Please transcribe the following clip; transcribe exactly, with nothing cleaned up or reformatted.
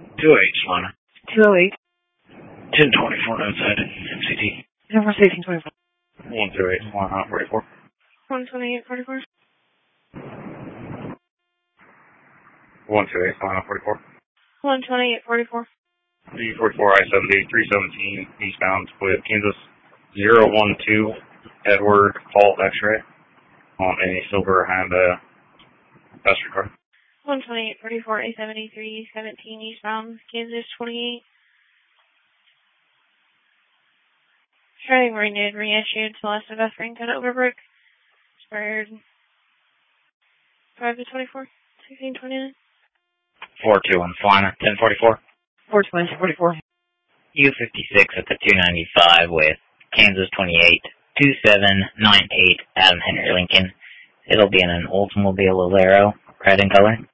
two oh eight, Solana. two oh eight. ten twenty-four outside M C T. Number eighteen twenty-four. one two eight, Solana, forty-four. one twenty-eight forty-four. one two eight, Solana, forty-four. one twenty-eight forty-four. D forty-four I seventy, three seventeen, eastbound with Kansas. zero one two, Edward, Paul X-ray on a silver Honda passenger car. one twenty-eight forty-four, A seventy-three, seventeen eastbound, Kansas twenty-eight. Driving renewed, reissued, Celeste Beth Rington Overbrook. Expired five to twenty-four, sixteen twenty-nine. four two one, Solana, ten forty-four. four twenty, forty-four. U fifty-six at the two ninety-five with Kansas twenty-eight, two seven nine eight, Adam Henry Lincoln. It'll be in an Oldsmobile Alero, red in color.